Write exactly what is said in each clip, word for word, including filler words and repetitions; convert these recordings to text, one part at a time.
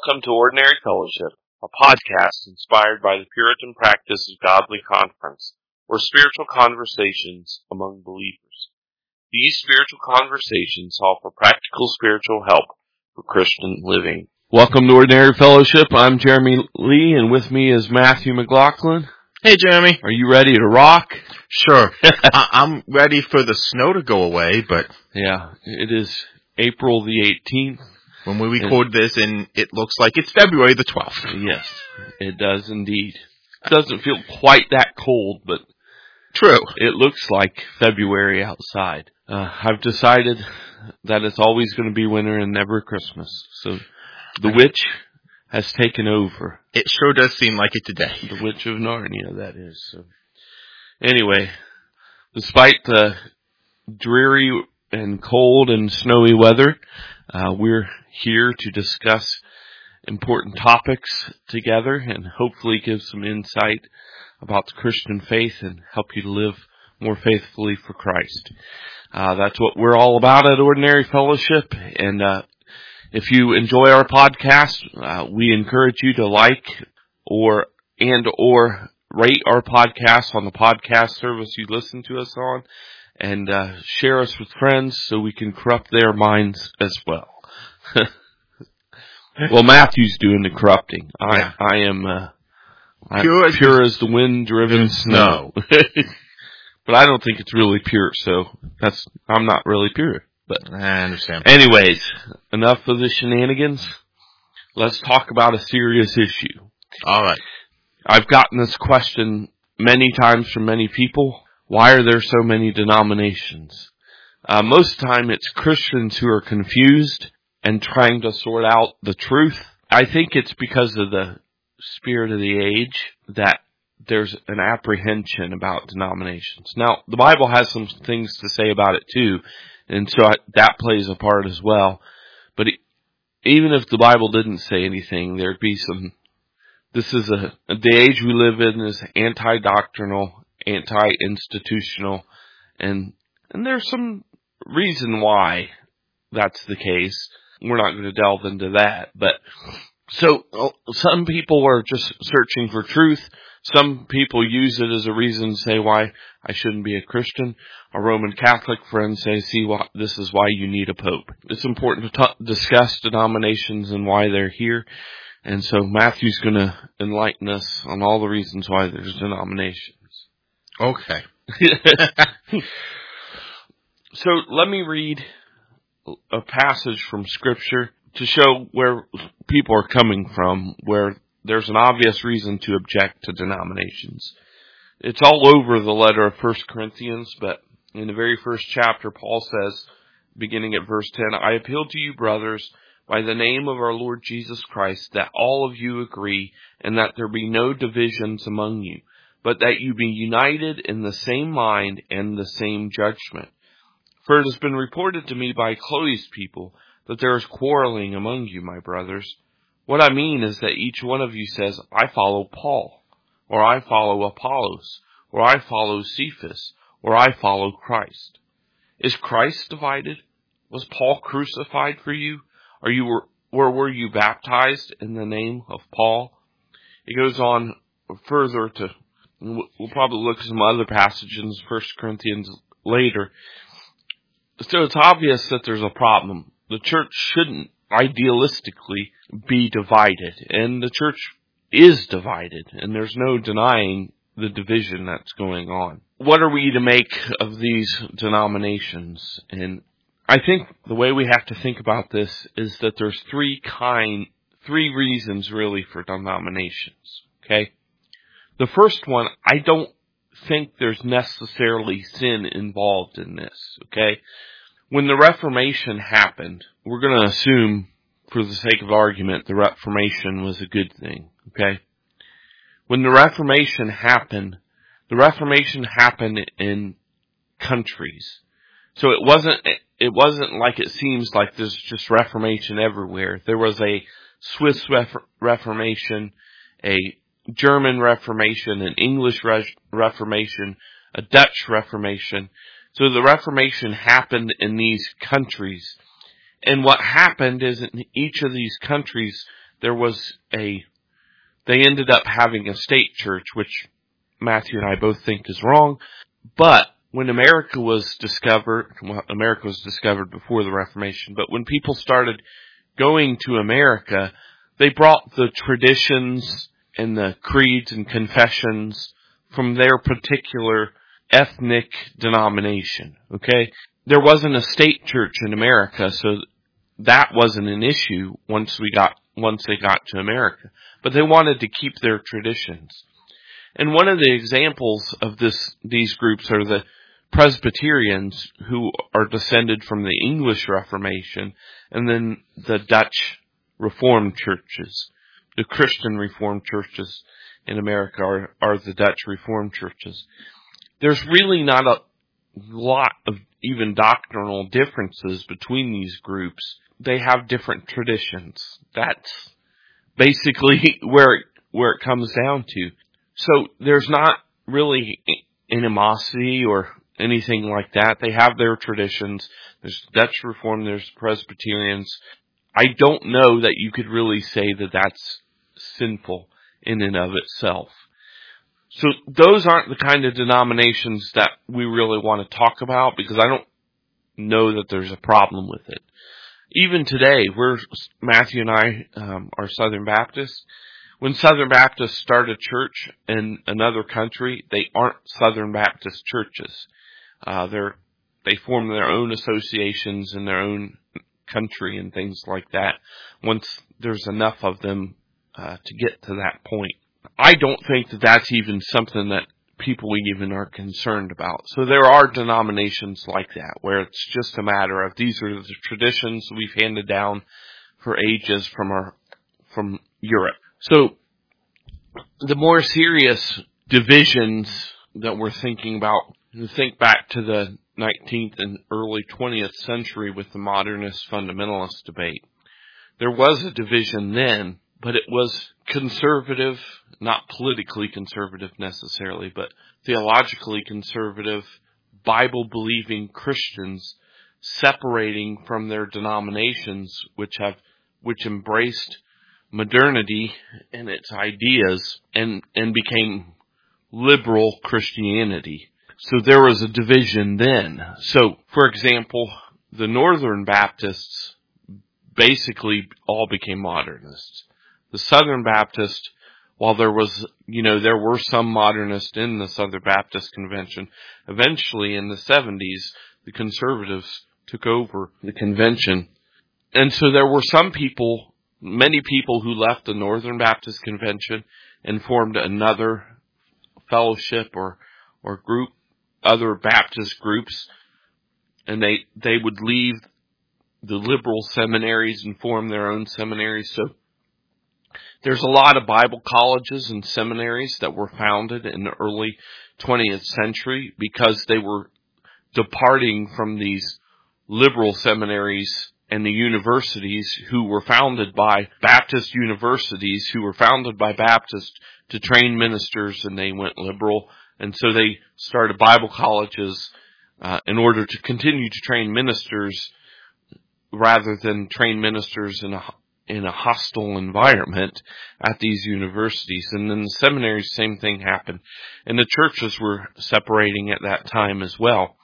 Welcome to Ordinary Fellowship, a podcast inspired by the Puritan practice of godly conference, or spiritual conversations among believers. These spiritual conversations offer practical spiritual help for Christian living. Welcome to Ordinary Fellowship. I'm Jeremy Lee, and with me is Matthew McLaughlin. Hey, Jeremy. Are you ready to rock? Sure. I- I'm ready for the snow to go away, but... Yeah, it is April the eighteenth. When we record this, and it looks like it's February the twelfth. Yes, it does indeed. It doesn't feel quite that cold, but... True. It looks like February outside. Uh, I've decided that it's always going to be winter and never Christmas. So the witch has taken over. It sure does seem like it today. The Witch of Narnia, that is. So anyway, despite the dreary and cold and snowy weather, uh, we're here to discuss important topics together and hopefully give some insight about the Christian faith and help you to live more faithfully for Christ. Uh, that's what we're all about at Ordinary Fellowship. And uh, if you enjoy our podcast, uh, we encourage you to like or and or rate our podcast on the podcast service you listen to us on, and uh, share us with friends so we can corrupt their minds as well. Well, Matthew's doing the corrupting. I, Yeah. I am uh, I'm Pure as- pure as the wind-driven snow. But I don't think it's really pure, so that's I'm not really pure. But I understand. anyways, enough of the shenanigans. Let's talk about a serious issue. All right. I've gotten this question many times from many people. Why are there so many denominations? Uh, most of the time it's Christians who are confused and trying to sort out the truth. I think it's because of the spirit of the age that there's an apprehension about denominations. Now, the Bible has some things to say about it too, and so I, that plays a part as well. But it, even if the Bible didn't say anything, there'd be some... This is a, the age we live in is anti-doctrinal, anti-institutional, and and there's some reason why that's the case. We're not going to delve into that, but so some people are just searching for truth. Some people use it as a reason to say why I shouldn't be a Christian. Our Roman Catholic friends say, see, why, this is why you need a pope. It's important to t- discuss denominations and why they're here. And so Matthew's going to enlighten us on all the reasons why there's denominations. Okay. So let me read a passage from Scripture to show where people are coming from, where there's an obvious reason to object to denominations. It's all over the letter of First Corinthians, but in the very first chapter, Paul says, beginning at verse ten, I appeal to you, brothers, by the name of our Lord Jesus Christ, that all of you agree, and that there be no divisions among you, but that you be united in the same mind and the same judgment. For it has been reported to me by Chloe's people that there is quarreling among you, my brothers. What I mean is that each one of you says, I follow Paul, or I follow Apollos, or I follow Cephas, or I follow Christ. Is Christ divided? Was Paul crucified for you? Are you, or were you baptized in the name of Paul? It goes on further to, we'll probably look at some other passages in First Corinthians later. So it's obvious that there's a problem. The church shouldn't idealistically be divided, and the church is divided, and there's no denying the division that's going on. What are we to make of these denominations? And I think the way we have to think about this is that there's three kind, three reasons really for denominations, okay? The first one, I don't think there's necessarily sin involved in this, okay? When the Reformation happened, we're going to assume, for the sake of argument, the Reformation was a good thing, okay? When the Reformation happened, the Reformation happened in countries. So it wasn't, it wasn't like it seems like there's just Reformation everywhere. There was a Swiss Ref- Reformation, a German Reformation, an English Re- Reformation, a Dutch Reformation. So the Reformation happened in these countries. And what happened is in each of these countries, there was a, they ended up having a state church, which Matthew and I both think is wrong. But when America was discovered, well, America was discovered before the Reformation, but when people started going to America, they brought the traditions and the creeds and confessions from their particular ethnic denomination, okay? There wasn't a state church in America, so that wasn't an issue once we got, once they got to America. But they wanted to keep their traditions. And one of the examples of this, these groups are the Presbyterians, who are descended from the English Reformation, and then the Dutch Reformed churches. The Christian Reformed churches in America are, are the Dutch Reformed churches. There's really not a lot of even doctrinal differences between these groups. They have different traditions. That's basically where it, where it comes down to. So there's not really animosity or anything like that. They have their traditions. There's Dutch Reformed, there's Presbyterians. I don't know that you could really say that that's sinful in and of itself. So those aren't the kind of denominations that we really want to talk about, because I don't know that there's a problem with it. Even today, we're, Matthew and I um, are Southern Baptists. When Southern Baptists start a church in another country, they aren't Southern Baptist churches. Uh, they're, they form their own associations in their own country and things like that, once there's enough of them uh, to get to that point. I don't think that that's even something that people even are concerned about. So there are denominations like that, where it's just a matter of, these are the traditions we've handed down for ages from our, from Europe. So the more serious divisions that we're thinking about, you think back to the nineteenth and early twentieth century with the modernist fundamentalist debate. There was a division then, but it was conservative, not politically conservative necessarily, but theologically conservative, Bible-believing Christians separating from their denominations, which have, which embraced modernity and its ideas and, and became liberal Christianity. So there was a division then. So, for example, the Northern Baptists basically all became modernists. The Southern Baptist, while there was, you know, there were some modernists in the Southern Baptist Convention, eventually in the seventies, the conservatives took over the convention. And so there were some people, many people who left the Northern Baptist Convention and formed another fellowship or, or group, other Baptist groups, and they, they would leave the liberal seminaries and form their own seminaries. So there's a lot of Bible colleges and seminaries that were founded in the early twentieth century because they were departing from these liberal seminaries and the universities who were founded by Baptist universities who were founded by Baptists to train ministers, and they went liberal. And so they started Bible colleges uh, in order to continue to train ministers rather than train ministers in a in a hostile environment at these universities. And then the seminaries, same thing happened. And the churches were separating at that time as well.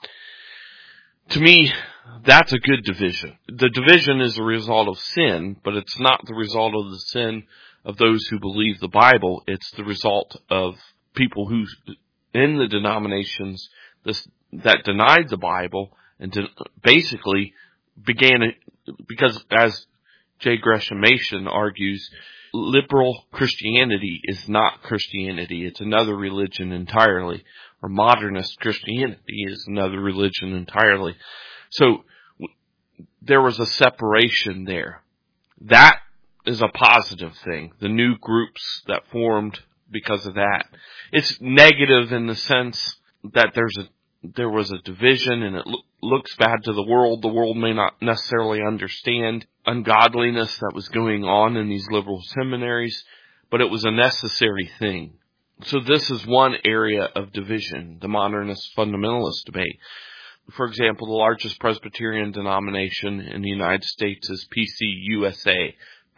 To me, that's a good division. The division is a result of sin, but it's not the result of the sin of those who believe the Bible. It's the result of people who, in the denominations this, that denied the Bible and to basically began, because as J. Gresham Machen argues, liberal Christianity is not Christianity. It's another religion entirely. Or modernist Christianity is another religion entirely. So there was a separation there. That is a positive thing. The new groups that formed because of that. It's negative in the sense that there's a there was a division and it lo- looks bad to the world. The world may not necessarily understand ungodliness that was going on in these liberal seminaries, but it was a necessary thing. So this is one area of division, the modernist fundamentalist debate. For example, the largest Presbyterian denomination in the United States is P C U S A,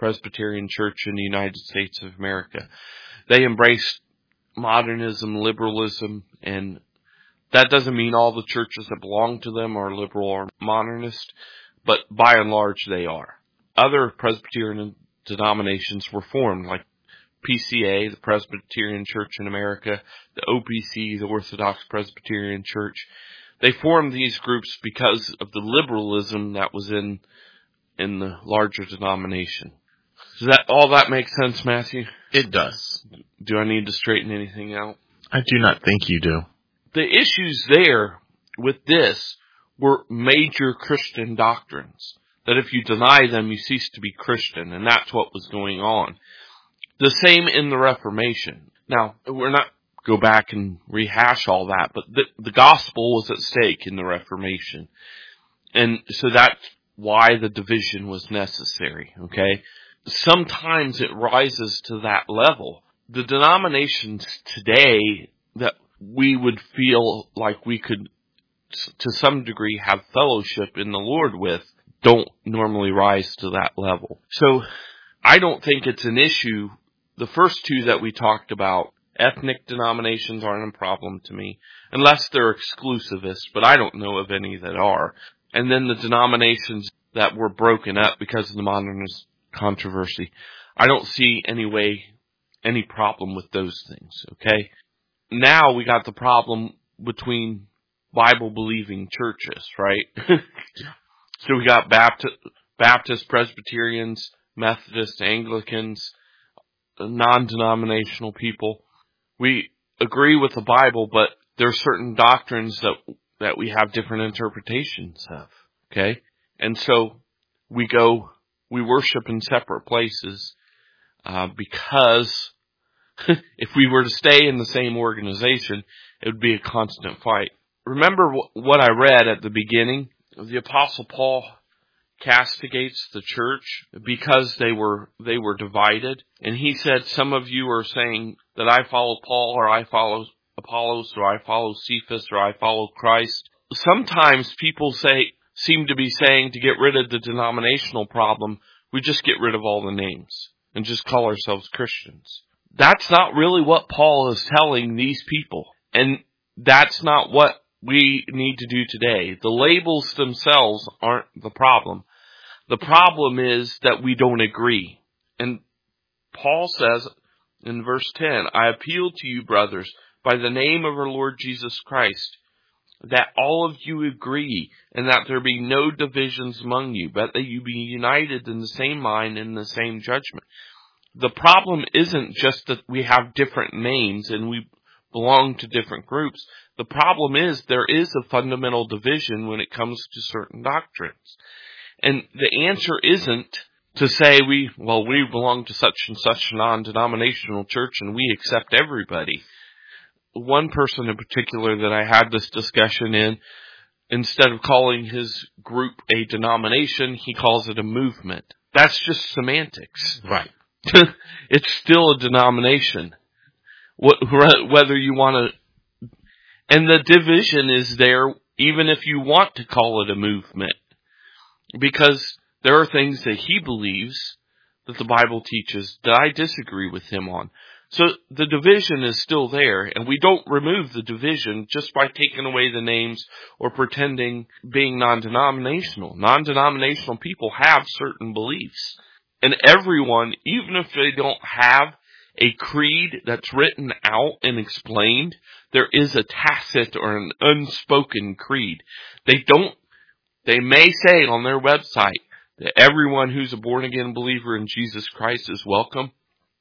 Presbyterian Church in the United States of America. They embraced modernism, liberalism, and that doesn't mean all the churches that belong to them are liberal or modernist, but by and large they are. Other Presbyterian denominations were formed, like P C A, the Presbyterian Church in America, the O P C, the Orthodox Presbyterian Church. They formed these groups because of the liberalism that was in in the larger denomination. Does that all that make sense, Matthew? It does. Do I need to straighten anything out? I do not think you do. The issues there with this were major Christian doctrines, that if you deny them, you cease to be Christian, and that's what was going on. The same in the Reformation. Now, we're not go back and rehash all that, but the, the gospel was at stake in the Reformation. And so that's why the division was necessary, okay? Sometimes it rises to that level. The denominations today that we would feel like we could, to some degree, have fellowship in the Lord with, don't normally rise to that level. So I don't think it's an issue. The first two that we talked about, ethnic denominations, aren't a problem to me, unless they're exclusivists, but I don't know of any that are. And then the denominations that were broken up because of the modernist controversy, I don't see any way, any problem with those things, okay? Now we got the problem between Bible-believing churches, right? So we got Baptist, Baptist, Presbyterians, Methodists, Anglicans, non-denominational people. We agree with the Bible, but there are certain doctrines that that we have different interpretations of, okay? And so we go, we worship in separate places uh, because if we were to stay in the same organization, it would be a constant fight. Remember wh- what I read at the beginning? The Apostle Paul castigates the church because they were they were divided. And he said, some of you are saying that I follow Paul, or I follow Apollos, or I follow Cephas, or I follow Christ. Sometimes people say seem to be saying, to get rid of the denominational problem, we just get rid of all the names and just call ourselves Christians. That's not really what Paul is telling these people. And that's not what we need to do today. The labels themselves aren't the problem. The problem is that we don't agree. And Paul says in verse ten, I appeal to you, brothers, by the name of our Lord Jesus Christ, that all of you agree, and that there be no divisions among you, but that you be united in the same mind and the same judgment. The problem isn't just that we have different names and we belong to different groups. The problem is there is a fundamental division when it comes to certain doctrines. And the answer isn't to say we, well, we belong to such and such non-denominational church and we accept everybody. One person in particular that I had this discussion in, instead of calling his group a denomination, he calls it a movement. That's just semantics. Right. It's still a denomination. Whether you want to, and the division is there even if you want to call it a movement. Because there are things that he believes that the Bible teaches that I disagree with him on. So the division is still there, and we don't remove the division just by taking away the names or pretending being non-denominational. Non-denominational people have certain beliefs. And everyone, even if they don't have a creed that's written out and explained, there is a tacit or an unspoken creed. They don't, they may say on their website that everyone who's a born-again believer in Jesus Christ is welcome.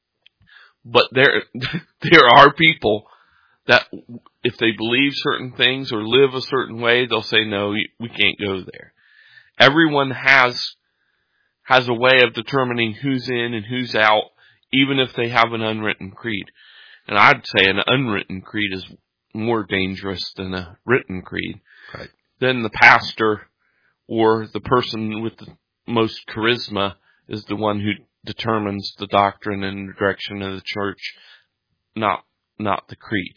But there, there are people that if they believe certain things or live a certain way, they'll say, no, we can't go there. Everyone has, has a way of determining who's in and who's out, even if they have an unwritten creed. And I'd say an unwritten creed is more dangerous than a written creed. Right. Then the pastor or the person with the most charisma is the one who determines the doctrine and the direction of the church, not not the creed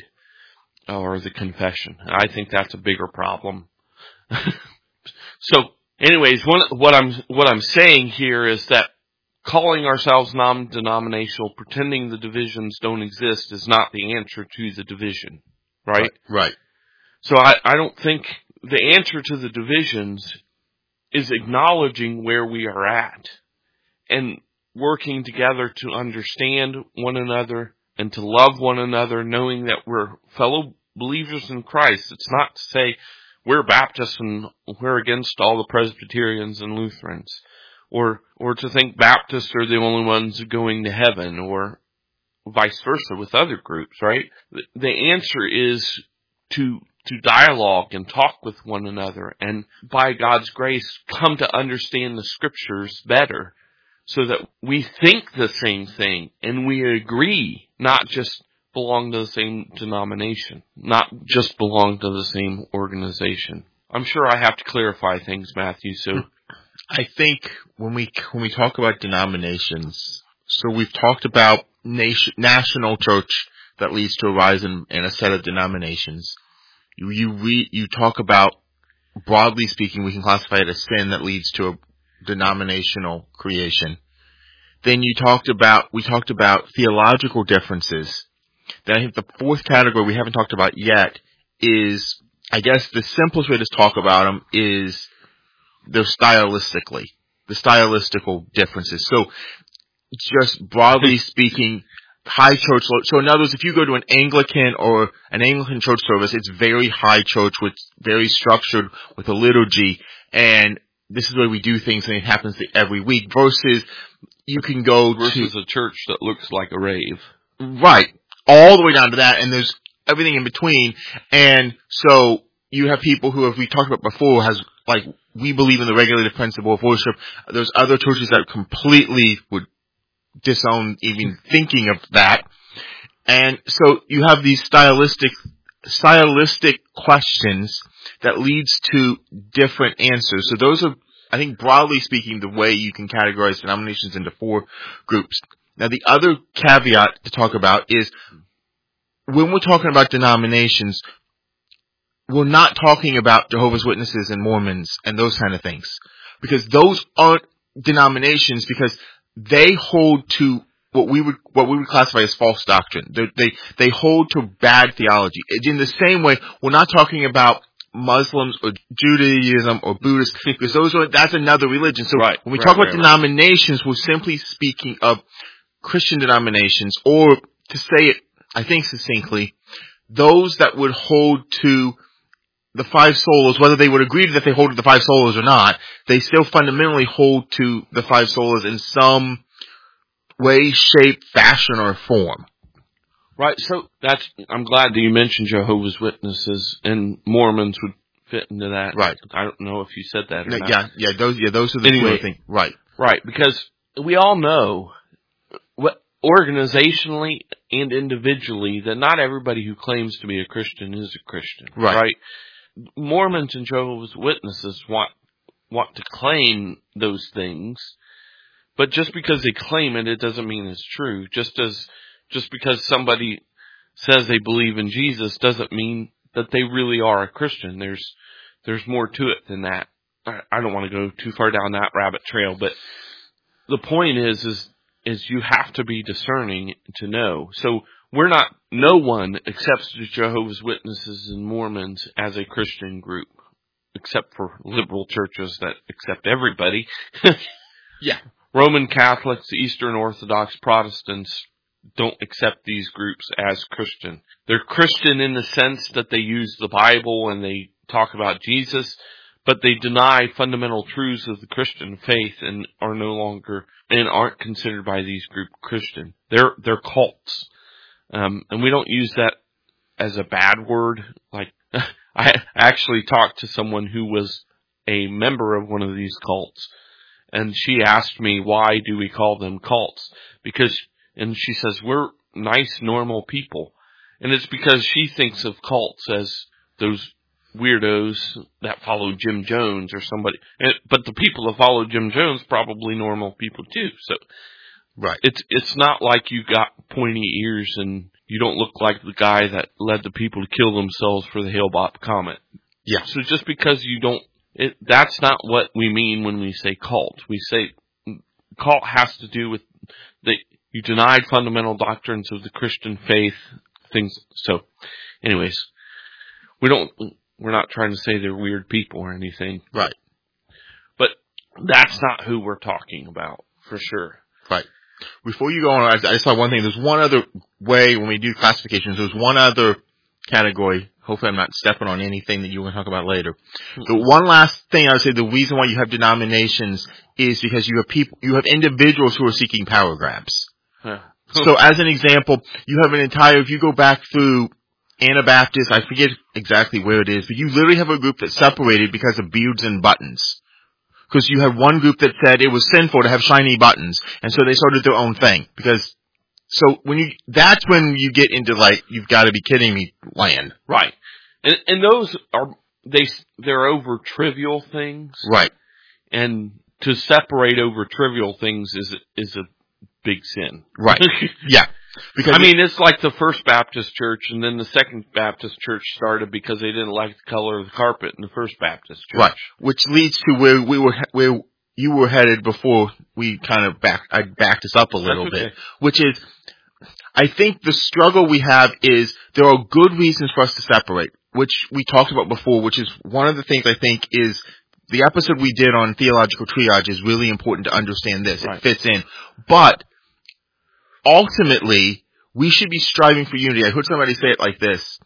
or the confession. I think that's a bigger problem. So, anyways, one, what I'm what I'm saying here is that calling ourselves non-denominational, pretending the divisions don't exist is not the answer to the division, right? Right. right. So I, I don't think the answer to the divisions is acknowledging where we are at and working together to understand one another and to love one another, knowing that we're fellow believers in Christ. It's not to say we're Baptists and we're against all the Presbyterians and Lutherans, or or to think Baptists are the only ones going to heaven, or vice versa with other groups, right? The answer is to to dialogue and talk with one another, and by God's grace come to understand the Scriptures better, so that we think the same thing and we agree, not just belong to the same denomination, not just belong to the same organization. I'm sure I have to clarify things, Matthew, so I think when we when we talk about denominations, so we've talked about nation, national church that leads to a rise in, in a set of denominations. You you, re, you talk about, broadly speaking, we can classify it as sin that leads to a denominational creation. Then you talked about, we talked about theological differences. Then I think the fourth category we haven't talked about yet is, I guess the simplest way to talk about them is they're stylistically, the stylistical differences. So just broadly speaking, high church, so in other words, if you go to an Anglican or an Anglican church service, it's very high church, with very structured, with a liturgy, and this is the way we do things, and it happens every week, versus you can go versus to a church that looks like a rave. Right. All the way down to that, and there's everything in between. And so you have people who, as we talked about before, has, like, we believe in the regulated principle of worship. There's other churches that completely would disown even thinking of that. And so you have these stylistic, stylistic questions that leads to different answers. So those are, I think, broadly speaking, the way you can categorize denominations into four groups. Now, the other caveat to talk about is when we're talking about denominations, we're not talking about Jehovah's Witnesses and Mormons and those kind of things, because those aren't denominations, because they hold to what we would what we would classify as false doctrine. They they, they hold to bad theology. In the same way, we're not talking about Muslims or Judaism or Buddhists, because those are that's another religion. So right, when we right, talk about right, denominations, we're simply speaking of Christian denominations, or to say it, I think succinctly, those that would hold to the five solas, whether they would agree that they hold to the five solas or not, they still fundamentally hold to the five solas in some way, shape, fashion, or form. Right, so that's, I'm glad that you mentioned Jehovah's Witnesses, and Mormons would fit into that. Right. I don't know if you said that or Yeah, not. yeah, yeah, those, yeah, those are the Anyway, two things. Right. Right, because we all know, what, organizationally and individually, that not everybody who claims to be a Christian is a Christian. Right. Right? Mormons and Jehovah's Witnesses want want to claim those things, but just because they claim it, it doesn't mean it's true. Just as just because somebody says they believe in Jesus doesn't mean that they really are a Christian. There's there's more to it than that. I, I don't want to go too far down that rabbit trail, but the point is is is you have to be discerning to know. So we're not, no one accepts the Jehovah's Witnesses and Mormons as a Christian group, except for liberal churches that accept everybody. Yeah. Roman Catholics, Eastern Orthodox, Protestants don't accept these groups as Christian. They're Christian in the sense that they use the Bible and they talk about Jesus, but they deny fundamental truths of the Christian faith and are no longer, and aren't considered by these groups Christian. They're, they're cults. Um, and we don't use that as a bad word. Like, I actually talked to someone who was a member of one of these cults, and she asked me, why do we call them cults? Because, and she says, we're nice, normal people. And it's because she thinks of cults as those weirdos that follow Jim Jones or somebody. But the people that follow Jim Jones, probably normal people too. So, right. It's it's not like you got pointy ears and you don't look like the guy that led the people to kill themselves for the Hale-Bopp comet. Yeah. So just because you don't, it, that's not what we mean when we say cult. We say cult has to do with that you denied fundamental doctrines of the Christian faith, things. So, anyways, we don't, we're not trying to say they're weird people or anything. Right. But that's not who we're talking about, for sure. Right. Before you go on, I just saw one thing. There's one other way when we do classifications. There's one other category. Hopefully I'm not stepping on anything that you want to talk about later. The one last thing I would say, the reason why you have denominations is because you have people, you have individuals who are seeking power grabs. Huh. So as an example, you have an entire, if you go back through Anabaptists, I forget exactly where it is, but you literally have a group that separated because of beards and buttons. Because you have one group that said it was sinful to have shiny buttons, and so they started their own thing. Because, so when you, that's when you get into like, you've got to be kidding me land. Right. And, and those are, they, they're over trivial things. Right. And to separate over trivial things is, is a big sin. Right. Yeah. Because I mean, it's like the First Baptist Church and then the Second Baptist Church started because they didn't like the color of the carpet in the First Baptist Church. Right. Which leads to where we were, where you were headed before we kind of back, I backed us up a little That's okay. bit. Which is, I think the struggle we have is there are good reasons for us to separate, which we talked about before, which is one of the things I think is the episode we did on theological triage is really important to understand this. Right. It fits in. But ultimately, we should be striving for unity. I heard somebody say it like this.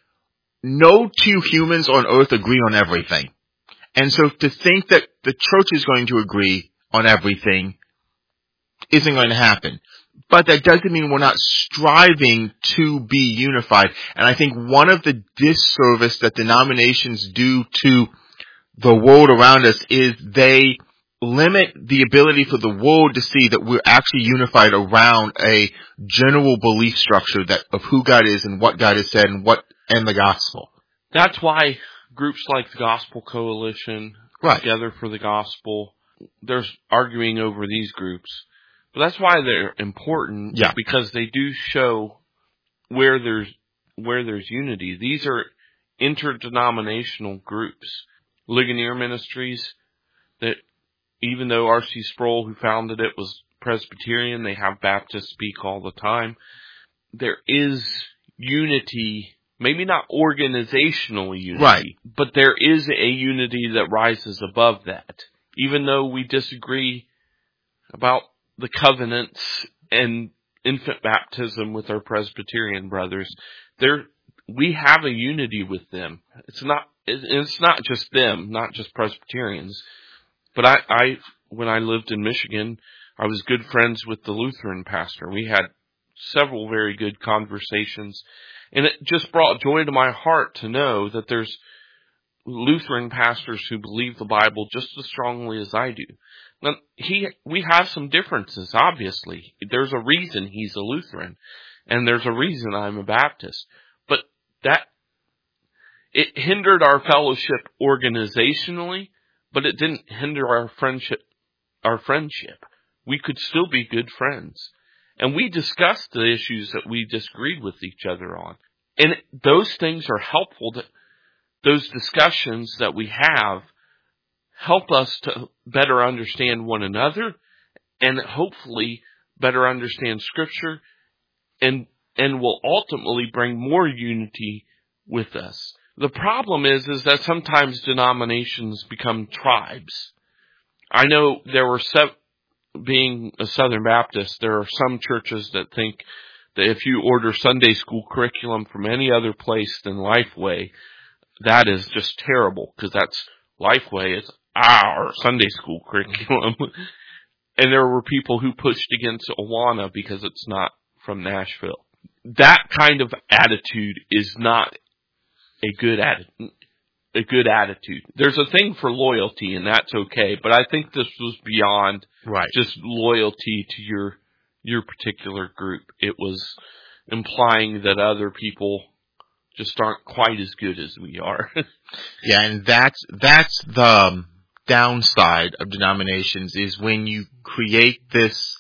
No two humans on earth agree on everything. And so to think that the church is going to agree on everything isn't going to happen. But that doesn't mean we're not striving to be unified. And I think one of the disservice that denominations do to the world around us is they limit the ability for the world to see that we're actually unified around a general belief structure that of who God is and what God has said and what and the gospel. That's why groups like the Gospel Coalition, Right. Together for the Gospel, there's arguing over these groups. But that's why they're important, Yeah. because they do show where there's where there's unity. These are interdenominational groups. Ligonier Ministries, that even though R C Sproul, who founded it, was Presbyterian, they have Baptists speak all the time. There is unity, maybe not organizational unity, Right. but there is a unity that rises above that. Even though we disagree about the covenants and infant baptism with our Presbyterian brothers, there we have a unity with them. It's not it's not just them, not just Presbyterians. But I, I, when I lived in Michigan, I was good friends with the Lutheran pastor. We had several very good conversations, and it just brought joy to my heart to know that there's Lutheran pastors who believe the Bible just as strongly as I do. Now, he, we have some differences, obviously. There's a reason he's a Lutheran, and there's a reason I'm a Baptist. But that, it hindered our fellowship organizationally, but it didn't hinder our friendship, our friendship. We could still be good friends. And we discussed the issues that we disagreed with each other on. And those things are helpful. To, those discussions that we have help us to better understand one another and hopefully better understand Scripture, and, and will ultimately bring more unity with us. The problem is, is that sometimes denominations become tribes. I know there were, sev- being a Southern Baptist, there are some churches that think that if you order Sunday school curriculum from any other place than Lifeway, that is just terrible, because that's Lifeway, it's our Sunday school curriculum. And there were people who pushed against Awana because it's not from Nashville. That kind of attitude is not a good atti- a good attitude. There's a thing for loyalty, and that's okay, but I think this was beyond Right. just loyalty to your your particular group. It was implying that other people just aren't quite as good as we are. Yeah, and that's that's the um, downside of denominations, is when you create this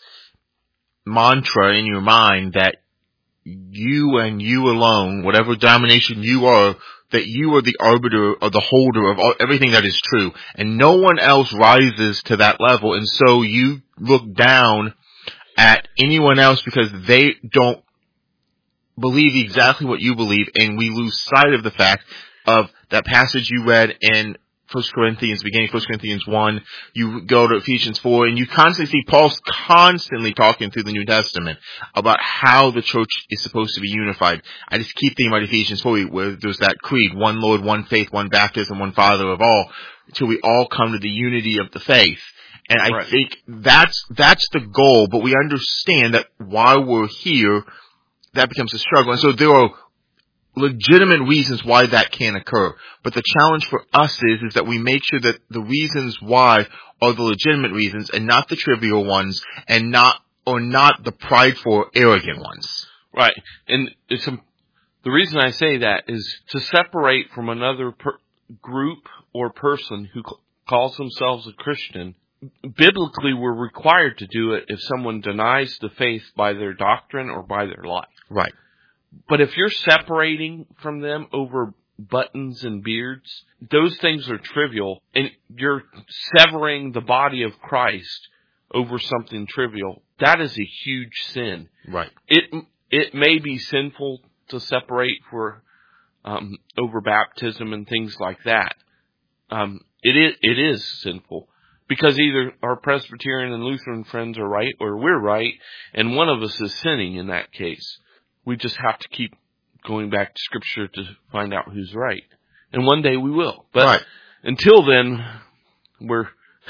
mantra in your mind that you and you alone, whatever denomination you are, that you are the arbiter or the holder of all, everything that is true, and no one else rises to that level, and so you look down at anyone else because they don't believe exactly what you believe, and we lose sight of the fact of that passage you read in First Corinthians, beginning First Corinthians one, you go to Ephesians four, and you constantly see Paul's constantly talking through the New Testament about how the church is supposed to be unified. I just keep thinking about Ephesians four, where there's that creed, one Lord, one faith, one baptism, one Father of all, until we all come to the unity of the faith. And I Right. think that's, that's the goal, but we understand that while we're here, that becomes a struggle. And so there are legitimate reasons why that can occur. But the challenge for us is, is that we make sure that the reasons why are the legitimate reasons and not the trivial ones and not, or not the prideful, arrogant ones. Right. And it's a, the reason I say that is to separate from another per, group or person who c- calls themselves a Christian. Biblically, we're required to do it if someone denies the faith by their doctrine or by their life. Right. But if you're separating from them over buttons and beards, those things are trivial, and you're severing the body of Christ over something trivial. That is a huge sin. Right. It it may be sinful to separate for um, over baptism and things like that. Um, it is it is sinful. Because either our Presbyterian and Lutheran friends are right or we're right, and one of us is sinning in that case. We just have to keep going back to Scripture to find out who's right. And one day we will. But right. Until then, we're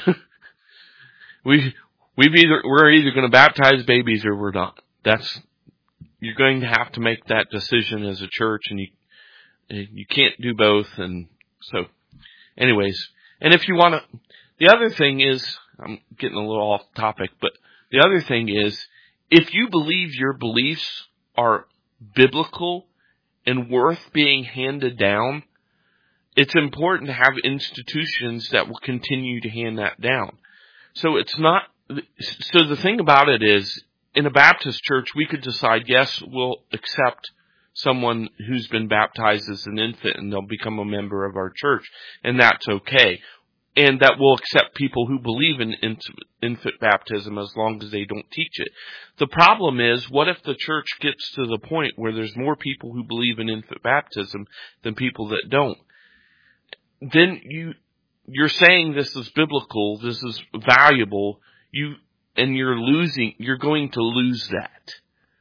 we we've either we're either going to baptize babies or we're not. That's you're going to have to make that decision as a church, and you you can't do both. And so, anyways, and if you want to. The other thing is, I'm getting a little off topic, but the other thing is, if you believe your beliefs are biblical and worth being handed down, it's important to have institutions that will continue to hand that down. So it's not, so the thing about it is, in a Baptist church, we could decide, yes, we'll accept someone who's been baptized as an infant and they'll become a member of our church, and that's okay. And that will accept people who believe in infant baptism as long as they don't teach it. The problem is, what if the church gets to the point where there's more people who believe in infant baptism than people that don't? Then you, you're saying this is biblical, this is valuable, you, and you're losing, you're going to lose that.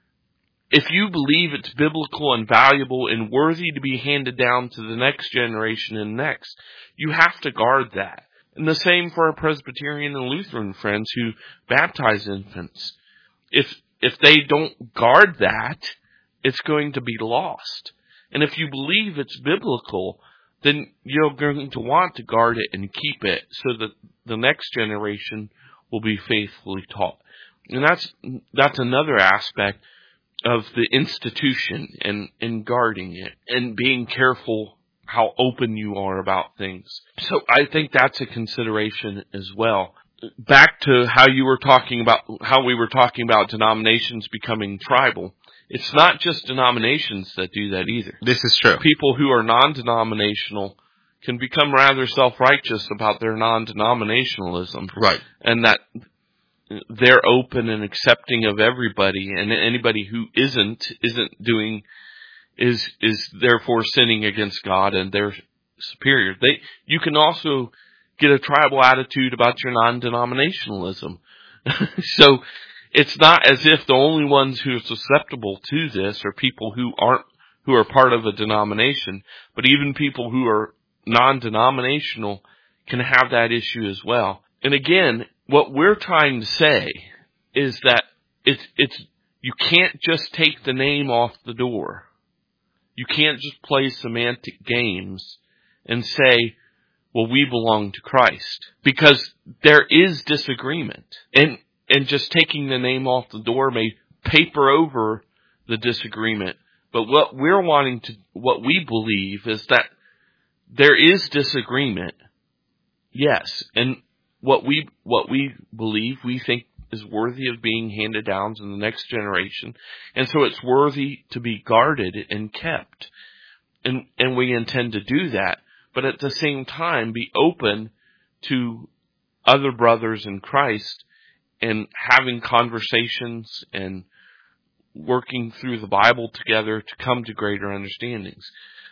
If you believe it's biblical and valuable and worthy to be handed down to the next generation and next, you have to guard that. And the same for our Presbyterian and Lutheran friends who baptize infants. If if they don't guard that, it's going to be lost. And if you believe it's biblical, then you're going to want to guard it and keep it so that the next generation will be faithfully taught. And that's that's another aspect of the institution and, and guarding it and being careful how open you are about things. So I think that's a consideration as well. Back to how you were talking about, how we were talking about denominations becoming tribal. It's not just denominations that do that either. This is true. People who are non-denominational can become rather self-righteous about their non-denominationalism. Right. And that they're open and accepting of everybody, and anybody who isn't, isn't doing, is, is therefore sinning against God and they're superior. They, you can also get a tribal attitude about your non-denominationalism. So it's not as if the only ones who are susceptible to this are people who aren't, who are part of a denomination, but even people who are non-denominational can have that issue as well. And again, what we're trying to say is that it's, it's, you can't just take the name off the door. You can't just play semantic games and say, well, we belong to Christ, because there is disagreement, and, and just taking the name off the door may paper over the disagreement. But what we're wanting to, what we believe is that there is disagreement. Yes. And what we, what we believe, we think is worthy of being handed down to the next generation. And so it's worthy to be guarded and kept. and, and we intend to do that, but at the same time be open to other brothers in Christ and having conversations and working through the Bible together to come to greater understandings.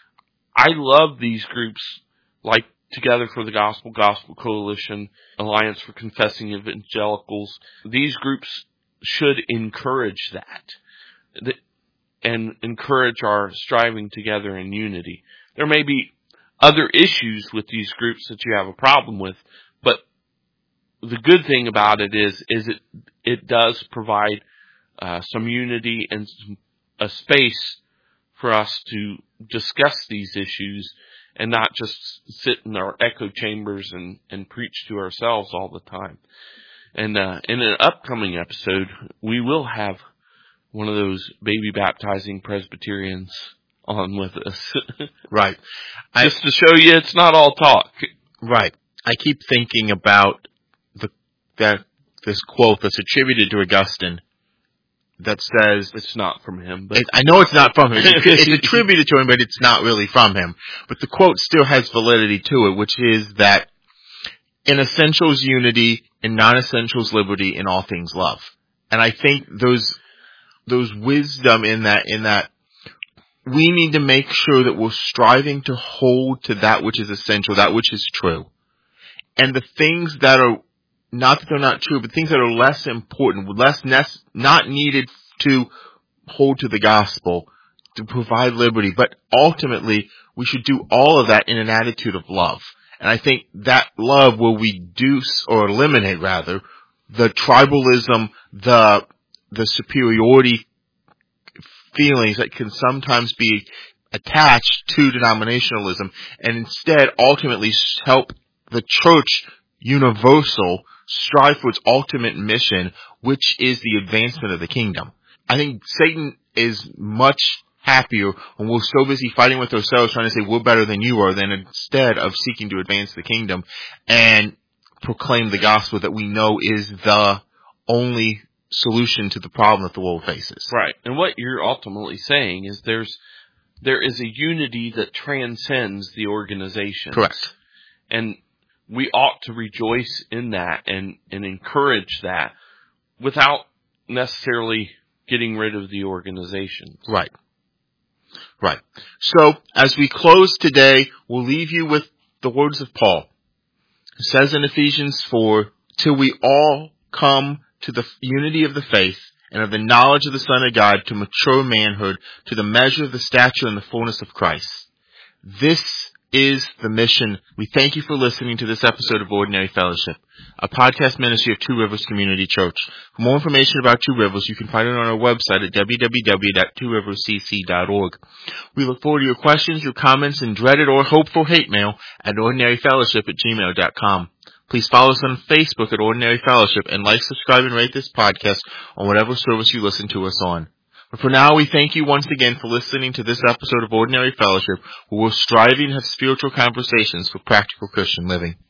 I love these groups like Together for the Gospel, Gospel Coalition, Alliance for Confessing Evangelicals. These groups should encourage that and encourage our striving together in unity. There may be other issues with these groups that you have a problem with, but the good thing about it is, is it, it does provide uh, some unity and some, a space for us to discuss these issues and not just sit in our echo chambers and, and preach to ourselves all the time. And uh, in an upcoming episode, we will have one of those baby baptizing Presbyterians on with us. Right. Just I, to show you it's not all talk. Right. I keep thinking about the that this quote that's attributed to Augustine that says... It's not from him. But it, I know it's not from him. It's, it's attributed to him, but it's not really from him. But the quote still has validity to it, which is that in essentials unity, in non-essentials liberty, in all things love. And I think those those wisdom in that in that we need to make sure that we're striving to hold to that which is essential, that which is true. And the things that are, not that they're not true, but things that are less important, less nece- not needed to hold to the gospel, to provide liberty. But ultimately, we should do all of that in an attitude of love. And I think that love will reduce, or eliminate rather, the tribalism, the the superiority feelings that can sometimes be attached to denominationalism, and instead ultimately help the church universal strive for its ultimate mission, which is the advancement of the kingdom. I think Satan is much happier when we're so busy fighting with ourselves, trying to say we're better than you are, than instead of seeking to advance the kingdom and proclaim the gospel that we know is the only solution to the problem that the world faces. Right. And what you're ultimately saying is there's there is a unity that transcends the organization. Correct. And we ought to rejoice in that and, and encourage that without necessarily getting rid of the organization. Right. Right. So, as we close today, we'll leave you with the words of Paul. It says in Ephesians four, till we all come to the unity of the faith and of the knowledge of the Son of God, to mature manhood, to the measure of the stature and the fullness of Christ. This is the mission. We thank you for listening to this episode of Ordinary Fellowship, a podcast ministry of Two Rivers Community Church. For more information about Two Rivers, you can find it on our website at w w w dot two rivers c c dot org. We look forward to your questions, your comments, and dreaded or hopeful hate mail at ordinaryfellowship at gmail dot com. Please follow us on Facebook at Ordinary Fellowship, and like, subscribe, and rate this podcast on whatever service you listen to us on. But for now, we thank you once again for listening to this episode of Ordinary Fellowship, where we're striving to have spiritual conversations for practical Christian living.